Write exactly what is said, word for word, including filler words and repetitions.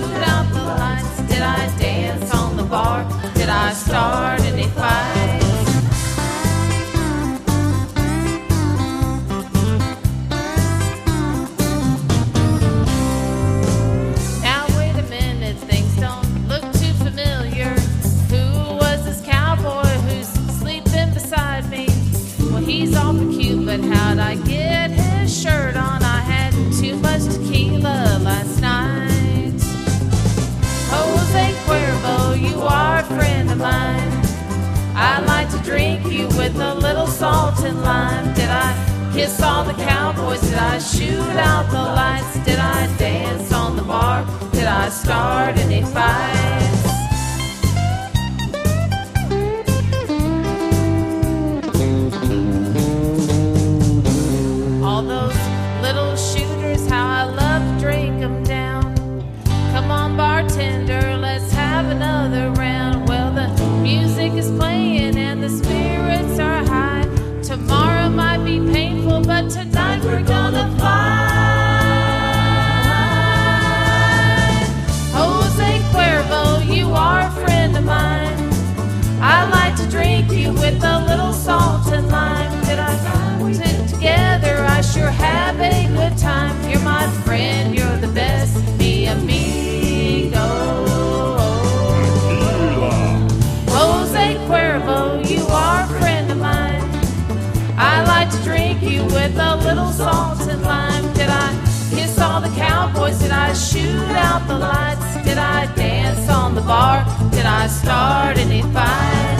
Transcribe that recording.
shoot out the lights? Did I dance on the bar? Did I start any fights? Now wait a minute, things don't look too familiar. Who was this cowboy who's sleeping beside me? Well, he's awful cute, but how'd I get his shirt on? I had too much tequila last night. Jose Cuervo, you are a friend of mine. I like to drink you with a little salt and lime. Did I kiss all the cowboys? Did I shoot out the lights? Did I dance on the bar? Did I start any fights? All those little shooters, how I love to drink them down. Come on, bartender, let's have another round. Well, the music is playing and the spirits are high. Tomorrow might be painful, but tonight we're gonna fly. Jose Cuervo, you are a friend of mine. I like to drink you with a little salt and lime. Did I put it together? I sure have a good time. You're my friend, you're the best, mi amigo. Jose Cuervo, you are a friend of mine. I like to drink you with a little salt and lime. Did I kiss all the cowboys? Did I shoot out the lights? Did I dance on the bar? Did I start any fights?